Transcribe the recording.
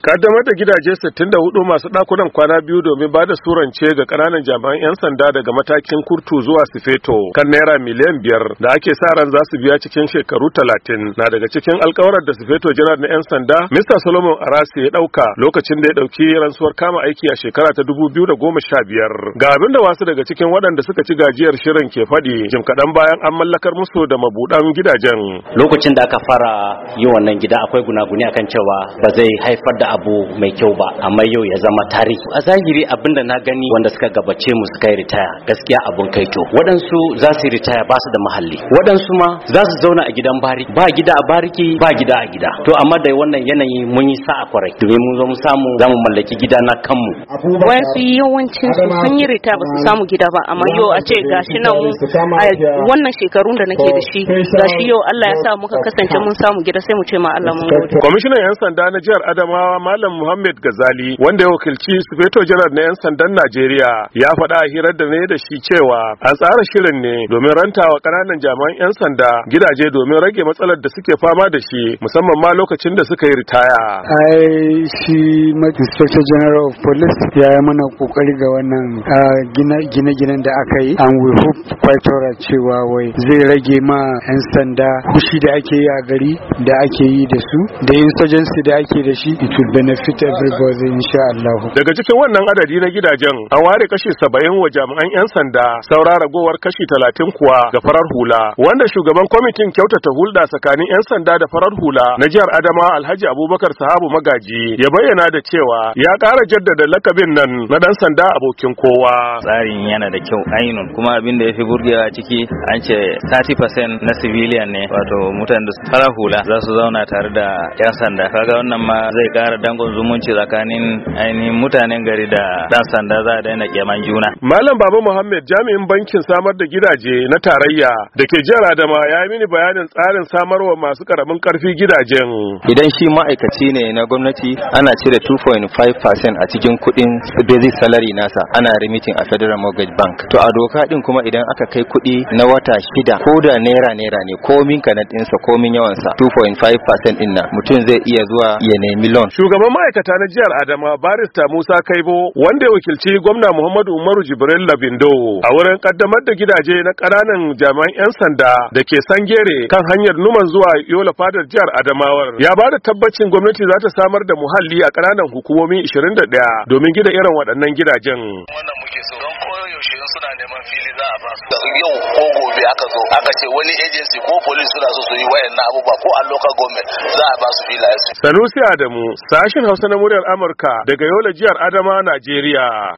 Kaddamar da gidaje 64 masu ɗakunan kwana biyu domin ba da surance ga ƙananan jami'an 'yan sanda daga matakin kurtu zuwa sifeto kan naira miliyan 5 da ake sa ran za su biya cikin shekaru 30 na daga cikin alkawarar da sifeto janar na 'yan sanda Mr. Solomon Arase ya ɗauka lokacin da ya ɗauki rantsuwar kama aiki a shekara ta 2015. Ga abin da wasu daga cikin waɗanda suka ci gajiyar shirin ke faɗi jim kaɗan bayan an mallakar musu da mabuɗan gidajen. Lokacin da aka fara yin wannan gida akwai gunaguni akan cewa ba zai haifar da abu mai kyau ba, amma yau ya zama tarihi. A zahiri abinda na gani wanda suka gabace mu suka yi ritaya gaskiya abun kaito. Waɗansu za su yi ritaya ba su da mahalli, waɗansu ma za su zauna a gidan bariki, ba gida a bariki ba gida a gida. To amma da wannan yanayi mun yi sa'a kwarai domin mun zo mu samu za mu mallaki gida na kanmu. Wasu yawancin su sun yi ritaya ba su samu gida ba, amma yau a ce gashi nan wannan shekarun da nake da shi gashi yau Allah ya sa muka kasance mun samu gida sai mu ce ma Allah mun gode. Kwamishinan 'yan sanda na jihar Adamawa Malam Muhammad Gazali wanda ya wakilci Sufeto Janar na 'yan sandan Najeriya ya faɗa a hirar da ne da shi cewa an tsara shirin ne domin rantawa ƙananan jami'an 'yan sanda gidaje domin rage matsalar da suke fama da shi musamman ma lokacin da suka yi ritaya. Shi Inspector General of Police ya yi mana kokari ga wannan gine-ginen da aka yi, and we hope quite alright cewa wai zai rage ma 'yan sanda kushi da ake yi a gari da ake yi da su da insurgency da ake da shi, it will benefit everybody insha Allah. Daga cikin wannan adadi na gidajen an ware kashi 70 wa jami'an 'yan sanda, saura ragowar kashi 30 kuwa ga farar hula, wanda shugaban kwamitin kyautata hulɗa tsakanin 'yan sanda da farar hula na jihar Adamawa Alhaji Abubakar Sahabu Magaji ya bayyana da cewa ya ƙara jaddada lakabin nan na dan sanda abokin kowa. Tsarin yana da kyau ainun, kuma abin da ya fi burgewa ciki an ce 30% na civilian ne, wato mutanen da farar hula za su zauna tare da 'yan sanda. Kaga wannan ma zai ƙara dangon zumunci tsakanin ainihin mutanen gari da dan sanda, za a daina kyaman juna. Malam Baba Muhammad jami'in bankin samar da gidaje na tarayya da ke jihar Adama ya yi mini bayanin tsarin samarwa masu karamin karfi gidajen. Idan shi ma'aikaci ne na gwamnati ana cire 2.5% a cikin kuɗin basic salary nasa, ana remitting a Federal Mortgage Bank. To a doka din kuma idan aka kai kuɗi na wata 6 ko da naira ne komin kanadinsa komin yawansa 2.5% din nan mutum zai iya zuwa ya nemi loan. Shugaban ma'aikata na jihar Adama Barista Musa Kaibo wanda ya wakilci gwamna Muhammadu Umaru Jibril Labindo a wurin kaddamar da gidaje na ƙananan jami'an 'yan sanda da ke Sangere kan hanyar Numan zuwa Yola fadar jihar Adamawar ya ba da tabbacin gwamnati za ta samar da muhalli a ƙananan hukumomi 21 domin gina irin waɗannan gidajen. Wannan muke so don koyaushe suna neman fili za a ba su. Yau ko gobe aka zo aka ce wani agency ko police suna so su yi wayannan abubuwa ko a local government za a ba su filaye. Sanusi Adamu, sashin Hausa na muryar Amurka daga Yola jihar Adama, Najeriya.